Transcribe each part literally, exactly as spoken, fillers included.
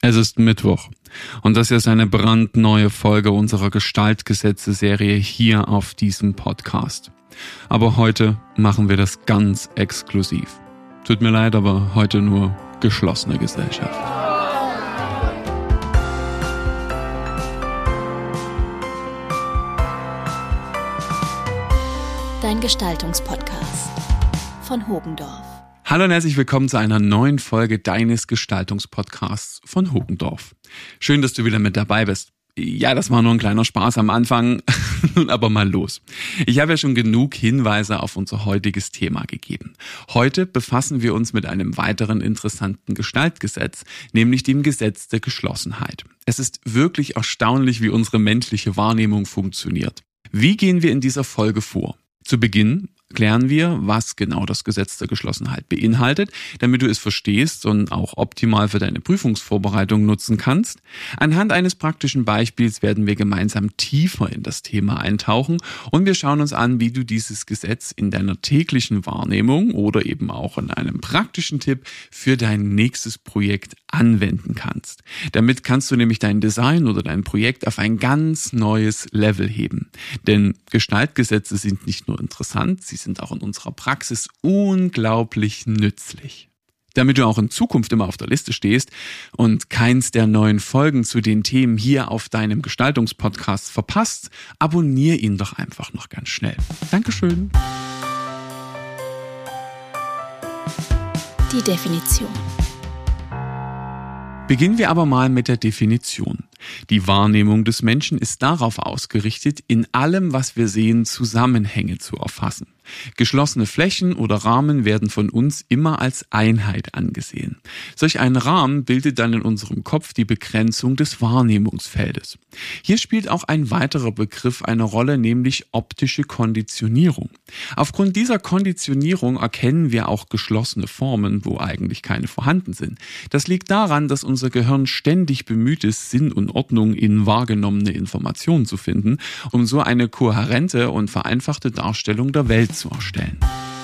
Es ist Mittwoch und das ist eine brandneue Folge unserer Gestaltgesetze-Serie hier auf diesem Podcast. Aber heute machen wir das ganz exklusiv. Tut mir leid, aber heute nur geschlossene Gesellschaft. Dein Gestaltungspodcast von Hogendorf. Hallo und herzlich willkommen zu einer neuen Folge deines Gestaltungspodcasts von Hogendorf. Schön, dass du wieder mit dabei bist. Ja, das war nur ein kleiner Spaß am Anfang, nun aber mal los. Ich habe ja schon genug Hinweise auf unser heutiges Thema gegeben. Heute befassen wir uns mit einem weiteren interessanten Gestaltgesetz, nämlich dem Gesetz der Geschlossenheit. Es ist wirklich erstaunlich, wie unsere menschliche Wahrnehmung funktioniert. Wie gehen wir in dieser Folge vor? Zu Beginn klären wir, was genau das Gesetz der Geschlossenheit beinhaltet, damit du es verstehst und auch optimal für deine Prüfungsvorbereitung nutzen kannst. Anhand eines praktischen Beispiels werden wir gemeinsam tiefer in das Thema eintauchen und wir schauen uns an, wie du dieses Gesetz in deiner täglichen Wahrnehmung oder eben auch in einem praktischen Tipp für dein nächstes Projekt anwenden kannst. Damit kannst du nämlich dein Design oder dein Projekt auf ein ganz neues Level heben. Denn Gestaltgesetze sind nicht nur interessant, sie sind auch in unserer Praxis unglaublich nützlich. Damit du auch in Zukunft immer auf der Liste stehst und keins der neuen Folgen zu den Themen hier auf deinem Gestaltungspodcast verpasst, abonniere ihn doch einfach noch ganz schnell. Dankeschön. Die Definition. Beginnen wir aber mal mit der Definition. Die Wahrnehmung des Menschen ist darauf ausgerichtet, in allem, was wir sehen, Zusammenhänge zu erfassen. Geschlossene Flächen oder Rahmen werden von uns immer als Einheit angesehen. Solch ein Rahmen bildet dann in unserem Kopf die Begrenzung des Wahrnehmungsfeldes. Hier spielt auch ein weiterer Begriff eine Rolle, nämlich optische Konditionierung. Aufgrund dieser Konditionierung erkennen wir auch geschlossene Formen, wo eigentlich keine vorhanden sind. Das liegt daran, dass unser Gehirn ständig bemüht ist, Sinn und Ordnung in wahrgenommene Informationen zu finden, um so eine kohärente und vereinfachte Darstellung der Welt zu erstellen.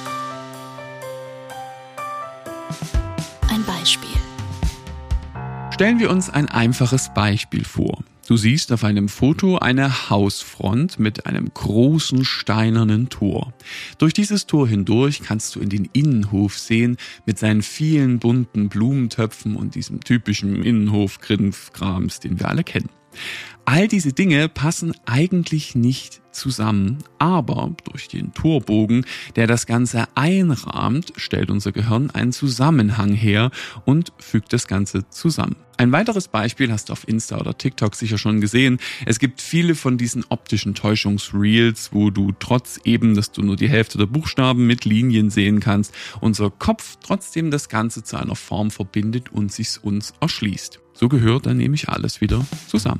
Ein Beispiel. Stellen wir uns ein einfaches Beispiel vor. Du siehst auf einem Foto eine Hausfront mit einem großen steinernen Tor. Durch dieses Tor hindurch kannst du in den Innenhof sehen mit seinen vielen bunten Blumentöpfen und diesem typischen Innenhof-Krimskrams, den wir alle kennen. All diese Dinge passen eigentlich nicht zusammen, aber durch den Torbogen, der das Ganze einrahmt, stellt unser Gehirn einen Zusammenhang her und fügt das Ganze zusammen. Ein weiteres Beispiel hast du auf Insta oder TikTok sicher schon gesehen. Es gibt viele von diesen optischen Täuschungsreels, wo du trotz eben, dass du nur die Hälfte der Buchstaben mit Linien sehen kannst, unser Kopf trotzdem das Ganze zu einer Form verbindet und sich's uns erschließt. So gehört dann nämlich alles wieder zusammen.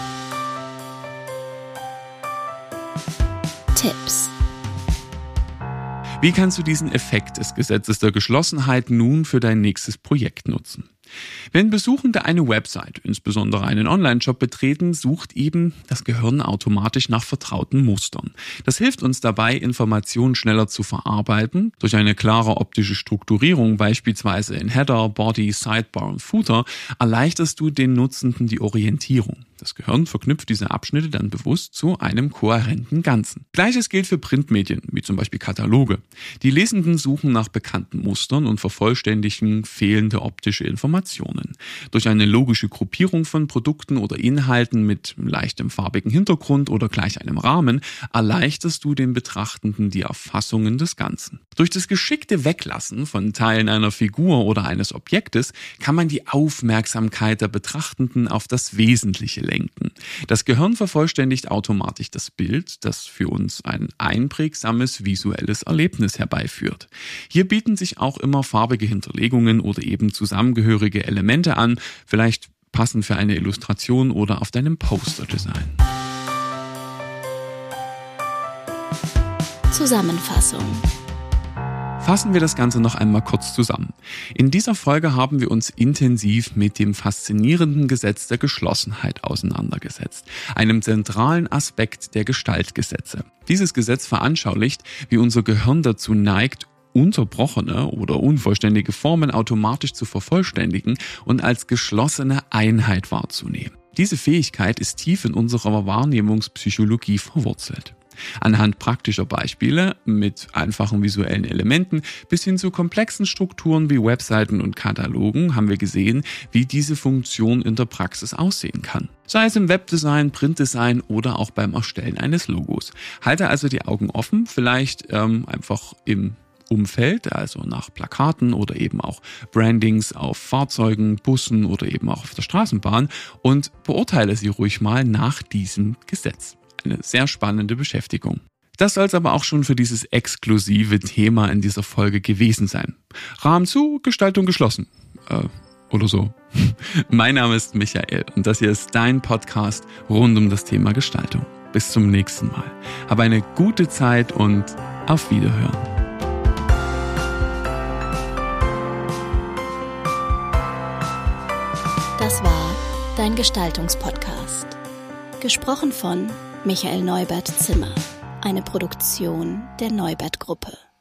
Tipps. Wie kannst du diesen Effekt des Gesetzes der Geschlossenheit nun für dein nächstes Projekt nutzen? Wenn Besuchende eine Website, insbesondere einen Online-Shop betreten, sucht eben das Gehirn automatisch nach vertrauten Mustern. Das hilft uns dabei, Informationen schneller zu verarbeiten. Durch eine klare optische Strukturierung, beispielsweise in Header, Body, Sidebar und Footer, erleichterst du den Nutzenden die Orientierung. Das Gehirn verknüpft diese Abschnitte dann bewusst zu einem kohärenten Ganzen. Gleiches gilt für Printmedien, wie zum Beispiel Kataloge. Die Lesenden suchen nach bekannten Mustern und vervollständigen fehlende optische Informationen. Durch eine logische Gruppierung von Produkten oder Inhalten mit leichtem farbigen Hintergrund oder gleich einem Rahmen erleichterst du den Betrachtenden die Erfassungen des Ganzen. Durch das geschickte Weglassen von Teilen einer Figur oder eines Objektes kann man die Aufmerksamkeit der Betrachtenden auf das Wesentliche lenken. Das Gehirn vervollständigt automatisch das Bild, das für uns ein einprägsames visuelles Erlebnis herbeiführt. Hier bieten sich auch immer farbige Hinterlegungen oder eben zusammengehörige Elemente an, vielleicht passend für eine Illustration oder auf deinem Poster-Design. Zusammenfassung. Fassen wir das Ganze noch einmal kurz zusammen. In dieser Folge haben wir uns intensiv mit dem faszinierenden Gesetz der Geschlossenheit auseinandergesetzt, einem zentralen Aspekt der Gestaltgesetze. Dieses Gesetz veranschaulicht, wie unser Gehirn dazu neigt, unterbrochene oder unvollständige Formen automatisch zu vervollständigen und als geschlossene Einheit wahrzunehmen. Diese Fähigkeit ist tief in unserer Wahrnehmungspsychologie verwurzelt. Anhand praktischer Beispiele mit einfachen visuellen Elementen bis hin zu komplexen Strukturen wie Webseiten und Katalogen haben wir gesehen, wie diese Funktion in der Praxis aussehen kann. Sei es im Webdesign, Printdesign oder auch beim Erstellen eines Logos. Halte also die Augen offen, vielleicht ähm, einfach im Umfeld, also nach Plakaten oder eben auch Brandings auf Fahrzeugen, Bussen oder eben auch auf der Straßenbahn und beurteile sie ruhig mal nach diesem Gesetz. Eine sehr spannende Beschäftigung. Das soll es aber auch schon für dieses exklusive Thema in dieser Folge gewesen sein. Rahmen zu, Gestaltung geschlossen. Äh, oder so. Mein Name ist Michael und das hier ist dein Podcast rund um das Thema Gestaltung. Bis zum nächsten Mal. Hab eine gute Zeit und auf Wiederhören. Das war dein Gestaltungspodcast. Gesprochen von Michael Neubert-Zimmer, eine Produktion der Neubert Gruppe.